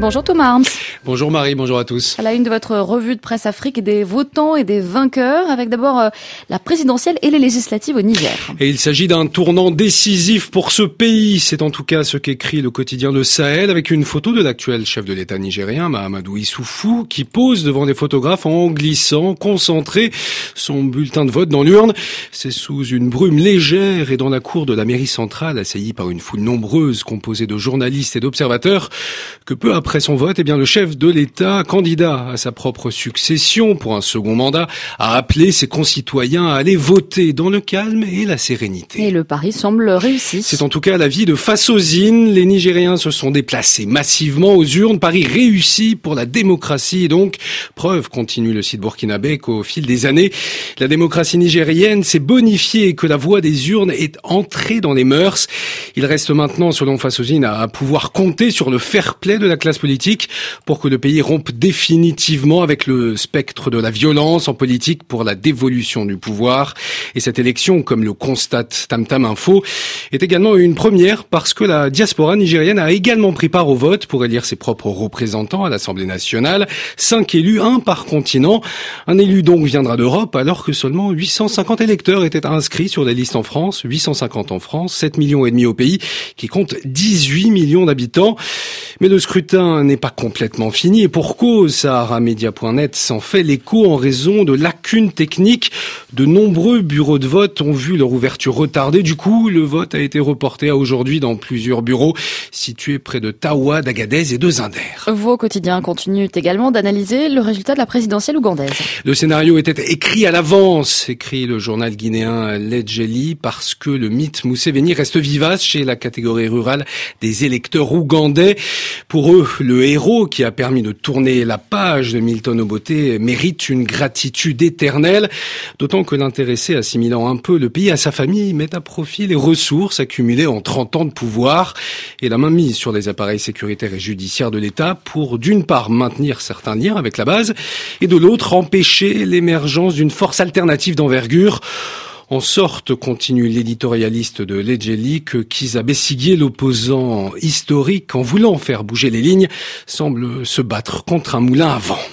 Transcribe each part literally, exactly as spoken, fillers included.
Bonjour Thomas Arms. Bonjour Marie, bonjour à tous. À la une de votre revue de presse Afrique, des votants et des vainqueurs, avec d'abord euh, la présidentielle et les législatives au Niger. Et il s'agit d'un tournant décisif pour ce pays. C'est en tout cas ce qu'écrit le quotidien Le Sahel, avec une photo de l'actuel chef de l'État nigérien, Mahamadou Issoufou, qui pose devant des photographes en glissant, concentré, son bulletin de vote dans l'urne. C'est sous une brume légère et dans la cour de la mairie centrale, assaillie par une foule nombreuse composée de journalistes et d'observateurs, que peu après son vote, eh bien, le chef de l'État, candidat à sa propre succession pour un second mandat, a appelé ses concitoyens à aller voter dans le calme et la sérénité. Et le pari semble réussi. C'est en tout cas l'avis de Fassozine. Les Nigériens se sont déplacés massivement aux urnes. Pari réussi pour la démocratie. Et donc, preuve, continue le site burkinabé, qu'au fil des années, la démocratie nigérienne s'est bonifiée et que la voix des urnes est entrée dans les mœurs. Il reste maintenant, selon Fassozine, à pouvoir compter sur le fair-play de la classe politique pour que le pays rompe définitivement avec le spectre de la violence en politique pour la dévolution du pouvoir. Et cette élection, comme le constate Tam Tam Info, est également une première parce que la diaspora nigérienne a également pris part au vote pour élire ses propres représentants à l'Assemblée nationale. Cinq élus, un par continent. Un élu donc viendra d'Europe alors que seulement huit cent cinquante électeurs étaient inscrits sur les listes en France. huit cent cinquante en France, sept millions et demi au pays qui compte dix-huit millions d'habitants. Mais le scrutin n'est pas complètement fini et pour cause, Sahara Media point net s'en fait l'écho en raison de lacunes techniques. De nombreux bureaux de vote ont vu leur ouverture retardée. Du coup, le vote a été reporté à aujourd'hui dans plusieurs bureaux situés près de Tawa, d'Agadez et de Zinder. Vos quotidiens continuent également d'analyser le résultat de la présidentielle ougandaise. Le scénario était écrit à l'avance, écrit le journal guinéen Ledjeli, parce que le mythe Museveni reste vivace chez la catégorie rurale des électeurs ougandais. Pour eux, le héros qui a permis de tourner la page de Milton Obote mérite une gratitude éternelle, d'autant que l'intéressé, assimilant un peu le pays à sa famille, met à profit les ressources accumulées en trente ans de pouvoir et la main mise sur les appareils sécuritaires et judiciaires de l'État pour, d'une part, maintenir certains liens avec la base et de l'autre, empêcher l'émergence d'une force alternative d'envergure. En sorte, continue l'éditorialiste de Ledjeli, que Kizza Besigye, l'opposant historique, en voulant faire bouger les lignes, semble se battre contre un moulin à vent.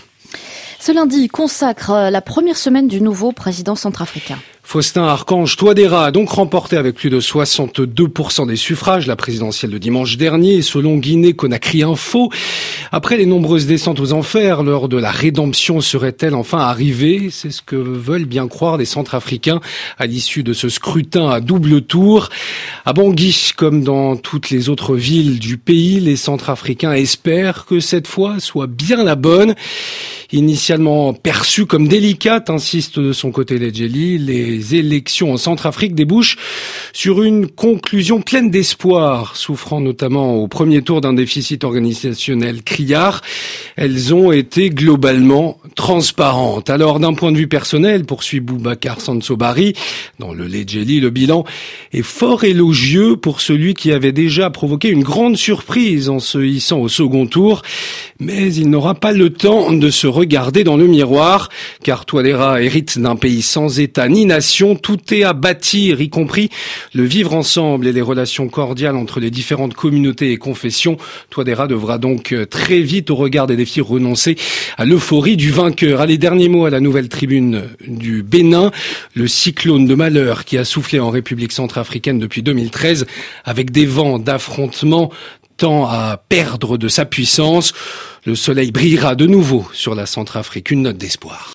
Ce lundi consacre la première semaine du nouveau président centrafricain. Faustin Archange Touadéra a donc remporté avec plus de soixante-deux pour cent des suffrages la présidentielle de dimanche dernier, selon Guinée-Conakry Info. Après les nombreuses descentes aux enfers, l'heure de la rédemption serait-elle enfin arrivée? C'est ce que veulent bien croire les Centrafricains à l'issue de ce scrutin à double tour. À Bangui, comme dans toutes les autres villes du pays, les Centrafricains espèrent que cette fois soit bien la bonne. Initialement perçue comme délicate, insiste de son côté Ledjeli, les élections en Centrafrique débouchent sur une conclusion pleine d'espoir, souffrant notamment au premier tour d'un déficit organisationnel criard. Elles ont été globalement transparentes. Alors d'un point de vue personnel, poursuit Boubacar Sansobari, dans le Ledjeli, le bilan est fort élogieux pour celui qui avait déjà provoqué une grande surprise en se hissant au second tour. Mais il n'aura pas le temps de se regarder dans le miroir, car Touadéra hérite d'un pays sans État ni nation. Tout est à bâtir, y compris le vivre ensemble et les relations cordiales entre les différentes communautés et confessions. Touadéra devra donc très vite, au regard des défis, renoncer à l'euphorie du vainqueur. Allez, dernier mot à la nouvelle tribune du Bénin, le cyclone de malheur qui a soufflé en République centrafricaine depuis deux mille treize, avec des vents d'affrontement tend à perdre de sa puissance. Le soleil brillera de nouveau sur la Centrafrique, une note d'espoir.